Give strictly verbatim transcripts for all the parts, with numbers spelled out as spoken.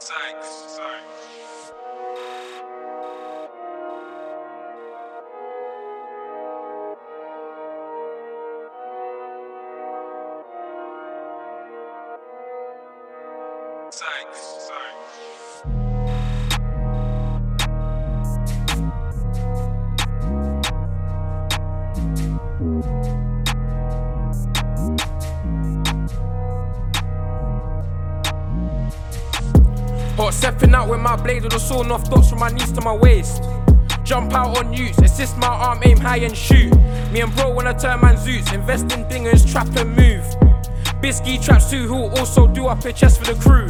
Hot stepping out with my blade with a sawn off dots from my knees to my waist. Jump out on utes, assist my arm, aim high and shoot. Me and bro wanna turn man zoots, invest in dingers, trap and move. Bisky traps too, who also do up a chest for the crew.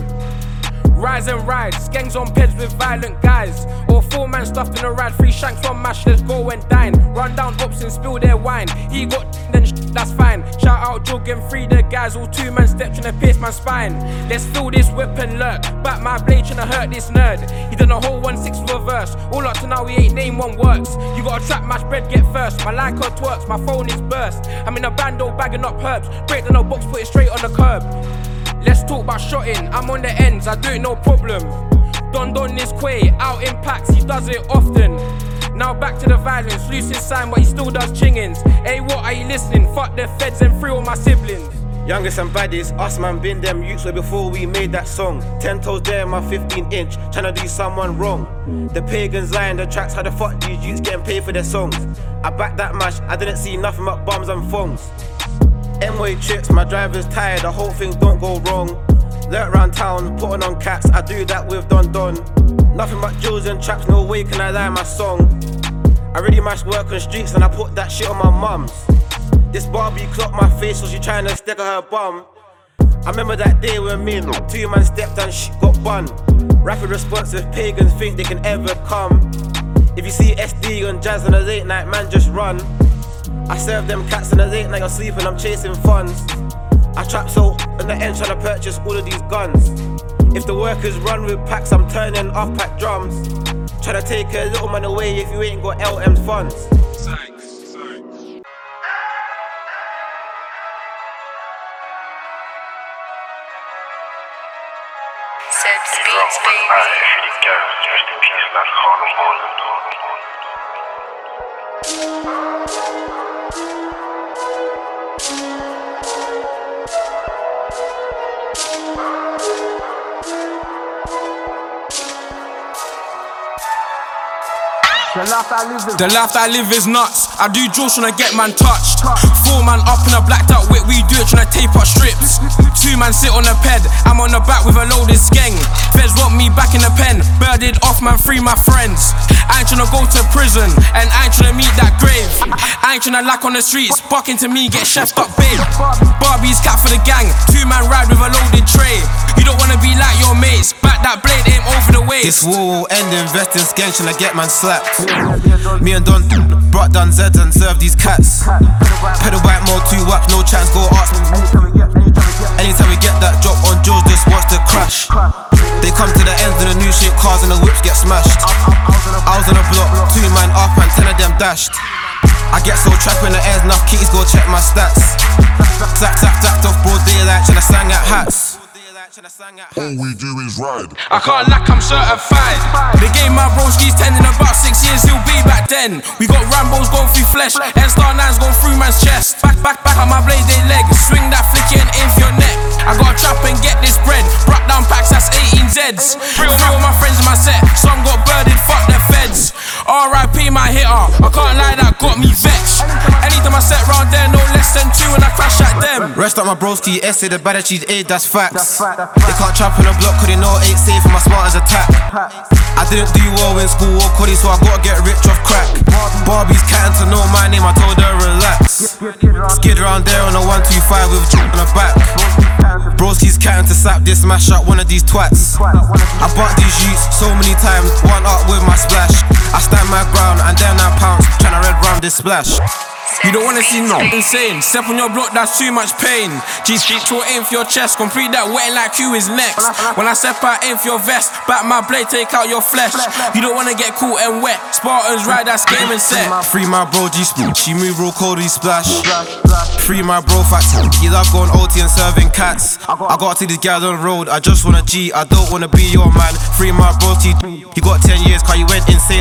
Rise and ride, skanks on peds with violent guys. Or four man stuffed in a ride, three shanks on mash, let's go and dine. Run down ops and spill their wine. He got then sh- that's fine. Shout out Jug and free the guys, all two man steps tryna pierce my spine. Let's fill this weapon lurk, back my blade tryna hurt this nerd. He done a whole one six with a verse, all up to now we ain't name one works. You got a trap match bread get first, my like her twerks, my phone is burst. I'm in a bando bagging up herbs, break down a box, put it straight on the curb. Let's talk about shotting, I'm on the ends, I do it no problem. Don Don is Quay, out in packs, he does it often. Now back to the violence, loose his sign but he still does chingins. Hey, what are you listening? Fuck the feds and free all my siblings. Youngest and baddest, us man been them youths way before we made that song. Ten toes there in my fifteen inch, tryna do someone wrong. The pagans lie in the tracks, how the fuck these youths getting paid for their songs? I backed that mash, I didn't see nothing but bums and thongs. M-way trips, my driver's tired, the whole thing don't go wrong. Lurk round town, putting on cats, I do that with Don Don. Nothing but jewels and traps, no way can I lie my song. I really mash work on streets and I put that shit on my mums. This Barbie clocked my face so she tryna stick at her bum. I remember that day when me and two man stepped and shit got bun. Rapid response if pagans think they can ever come. If you see S D on jazz on a late night, man just run. I serve them cats in the late night, you're sleeping, I'm chasing funds. I trap so in the end trying to purchase all of these guns. If the workers run with packs, I'm turning off pack drums. Trying to take a little man away if you ain't got L M funds. Seb's Beats, baby. Rest in peace, like Harlem Holland. The life I live is, the life I live is nuts. I do jaws tryna get man touched. Four man up in a blacked out whip, we do it tryna tape up strips. Two man sit on a ped, I'm on the back with a loaded skeng. Feds want me back in the pen, birded off man, free my friends. I ain't tryna go to prison, and I ain't tryna meet that grave. I ain't tryna lack on the streets, bucking to me, get chefed up babe. Barbie's cat for the gang, two man ride with a loaded tray. You don't wanna be like your mates, back that blade aim over the waist. This war will end, invest in skeng, tryna get man slapped. Me and Don brought down Zeds and serve these cats. Pedal white more two waps, no chance, go ask me. Anytime we get that drop on Jules, just watch the crash. They come to the ends of the new shit cars and the whips get smashed. I was on the block, two man up and ten of them dashed. I get so trapped in the ends, enough keys, go check my stats. Zap, zap, zapped off broad daylight, tryna sang at hats. All we do is ride. I can't lack, I'm certified. They gave my broskies ten in about six years, he'll be back then. We got Rambos going through flesh, and Star Nines going through man's chest. Back, back, back on my blade, they leg. Swing that flicky and aim for your neck. I gotta trap and get this bread. Brought down packs, that's eighteen Zeds. Three of my friends in my set, some got birded, fuck their feds. R I P my hitter, I can't lie, that got me vexed. Anytime I set round there, no less than two, and I crash at them. Rest up my broski, essay the bad cheese, aid, that's facts. They can't trap on the block cause they know ain't safe and my smart as attack. I didn't do well in school or coddy, so I gotta get rich off crack. Barbie's catting to know my name, I told her relax. Skid round there on a one two five with a on the back. Broski's catting to sap this, smash up one of these twats. I butt these youths so many times, one up with my splash. I stand my ground and then I pounce, tryna red round this splash. You don't wanna see no insane. Step on your block, that's too much pain. G street to aim for your chest, complete that wetting like who is next. When I step out, aim for your vest, back my blade, take out your flesh. You don't wanna get caught and wet. Spartans ride, that's game and set. Free my bro G spoon, she move real cold, we splash. Free my bro fat, he love going O T and serving cats. I got to these guys on the road, I just wanna G, I don't wanna be your man. Free my bro T, he got ten years cause he went insane.